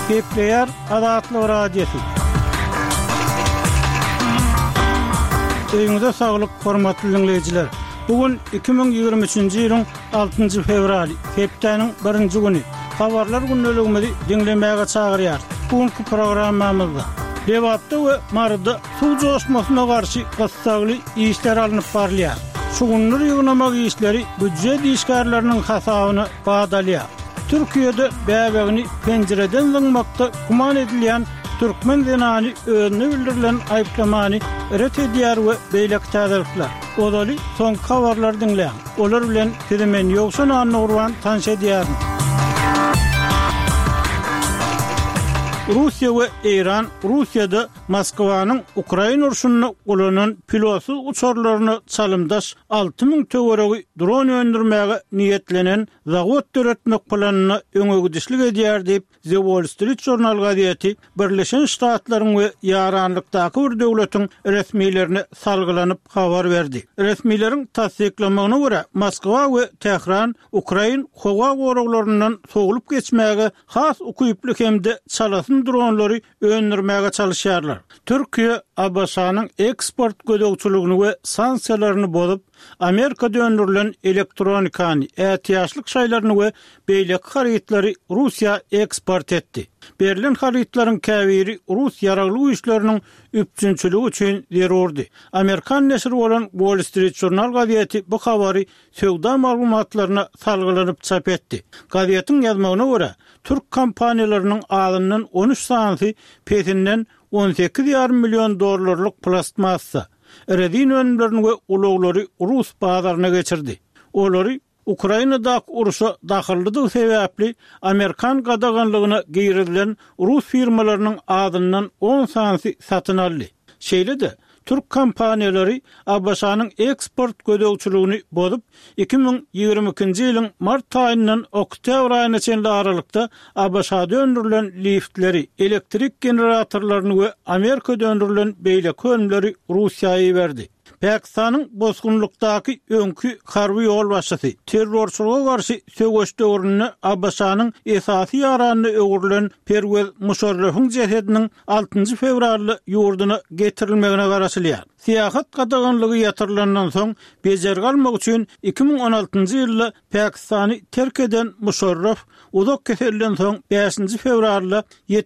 Kepler Adatlı Radyosu. Öýüňize saglyk, hormatly dinleýijiler. Bugün 2023-nji ýylyň 6-njy fevraly, hepdeniň 1-nji güni. Habarlar günneligimizi dinlemäge çagyrýar. Bugünkü programmamyzda Lewatda we Marda suw joşmasyna garşy gassagly işler alınıp barlýar. Şugunlar ýygnamak işleri büdjet işgärleriniň hasabyny badalýar. Türkiýede bäbegini penjereden zyňmakda guman edilýän Türkmen denany özüne bildirilen aýplamany ret edýär we beýlek täzirler. Odaly soň habarlar dinleýän. Olar bilen Tedemen ýoksan anurwan tanş edýär. Russiýa we Iran Russiýada Moskwanyň Ukraina urşunyny golanan pilotsuz uçarlaryny çalymdaş 6000 töweregi dron öndürmäge niýetlenen zawod töretmek planyny öňe gidişlik edýär diýip The Wall Street Journal gazieti Birleşen Ştatlaryň we ýaranlykdaky bir döwletiň resmiýlerini salgylanyp habar berdi. Resmiýleriň tasdiklamagyna görä Moskwa we Tehran Ukraina howa goraglaryndan soňulyp geçmäge has ukuyplyk hemde çalasyn dronlary öndürmäge çalışýarlar. Türkiýe ABŞ-nyň eksport gödögçülügini we sanksiýalaryny bozup Amerika döndürülen elektronikany, ätiýaşlyk şaýlaryny we beýlek harytlary Russiýa eksport etdi. Berlin harytlaryň käbiri Rus ýaragly güýçleriniň üpçünçüligi üçin zerurdy. Amerikan neşri bolan Wall Street Journal gazieti bu habary söwda maglumatlaryna salgylanyp çap etdi. Gazetiň ýazmagyna görä, Türk kompaniýalarynyň adynyň 13 sansy petinden 18,5 milyon dollarlyk plastmassa Eredin önlerini ve uloglary Rus bazaryna geçirdi. Olary Ukrainadaky uruşa dahillydygy sebäpli Amerikan gadaganlygyna giyirilen Rus firmalarynyň adynyň 10 sansy satyn aldy. Şeýle-de Türk kompaniýalary ABŞ-nyň eksport gödögçülügini bozup 2022-nji ýylyň mart aýyndan oktyabr aýyna çenli aralykda ABŞ-da öndürilen liftleri, elektrik generatorlaryny we Amerika döndürilen beýlek önümleri Russiýaga berdi. Pakistanyň bozgunlukdaky öňkü harby ýol başçysy terrorçylyga garşy söwüş döwrüne ABŞ-nyň esasy ýaranyny öwrülen Pervez Musharrafyň jesediniň 6-njy fevralda ýurduna getirilmegine garaşylýar. Siýasat gadaganlygy ýatyrylandan soň bejer galmak üçin 2016-njy ýylda Pakistany terk eden Musharraf uzak keselden soň 5-nji fevralda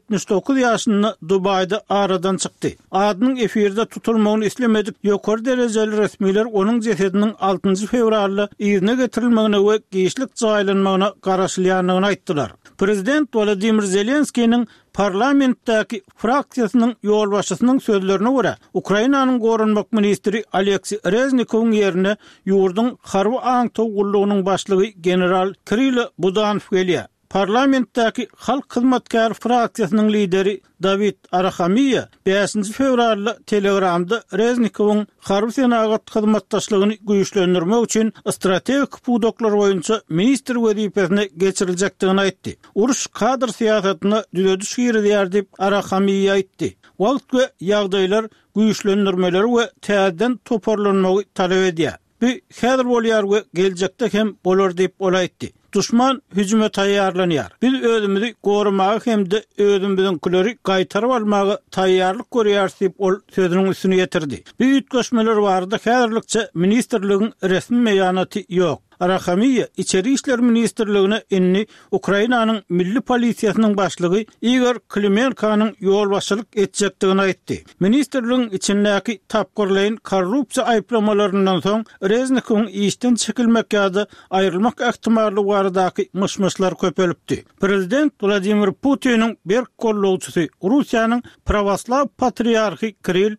79 ýaşynda Dubaýda aradan çykdy. Adynyň efirde tutulmagyny islemedik ýokary derejeli resmiler onun jesediniň 6-njy fevralda ýerine getirilmegine we giýişlik jaýlanmagyna garaşylýanlygyny aýtdylar. Prezident Volodymyr Zelenskiýiň parlamentdäki fraksiýasynyň ýol başçysynyň sözlerine görä, Ukrainanyň gorunmak ministri Aleksey Reznikowyň ýerine ýurdun harby aňtowgullygynyň başlygy general Kirill Budanov gelýär. Parlamentdäki Halk Hyzmatkar fraksiýasynyň lideri David Arahamiýa 5-nji fevralda Telegramda Reznikowyň harby senagat hyzmatdaşlygyny güýçlendirmek üçin strategik pudoklar boýunça ministr wezipesine geçiriljekdigini aýtdy. Uruş kadr siýasatyna düzediş girýär diýip Arahamiýa aýtdy. Wagt we ýagdaýlar güýçlendirmeleri we täzeden toparlanmagy talap edýär. Bu häzir bolýar we geljekde hem bolar diýip olaýtdy. Düşman hüjüme taýýarlanýar. Biz özümizi gorumagy hemde özümizdenkileri gaýtaryp almagy taýýarlyk görýär diýip ol sözüniň üstüne ýetirdi. Bu ýetgeşmeler barada häzirlikçe ministrligiň resmi meýanaty ýok. Arahamiýa İçeri işler ministrligine inni Ukrainanyň milli polisiýasynyň başlygy Igor Klimenkanyň ýol başçylyk etjekdigini aýtdy. Ministrligiň içindäki tapgyrlyň korrupsiýa aýplamalарyndan soň Reznikowyň işden çekilmek ýa-da aýrylmak ähtimally baradaky myşmyşlar köpelipdi. Prezident Vladimir Putin'in bir kollawçysy Russiýanyň Pravoslav patriarhy Kirill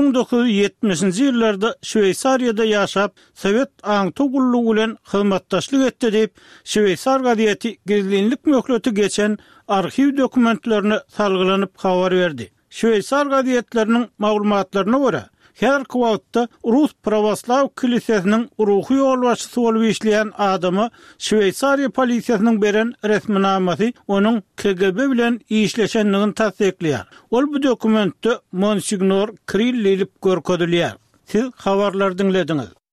1970-nji ýyllarda Şweýsariýada ýaşap Sowet aňtowgullygy bilen hyzmatdaşlyk etdi diýip Şweýsar gazieti gizlinlik möhleti geçen arxiv dokumentlerini salgylanyp habar berdi. Şweýsar gazietleriniň maglumatlaryna görä, häzirki wagtda Rus Pravoslav kilisiýasynyň ruhy ýol başçysy bolup işleýän adamy Şweýsariýa polisiýasynyň beren resminamasy onuň KGB bilen işleşenligini tasdikleýär. Ol bu dokumentde Monsignor Kirill diýip görkezilýär. Siz habarlar dinlediňiz.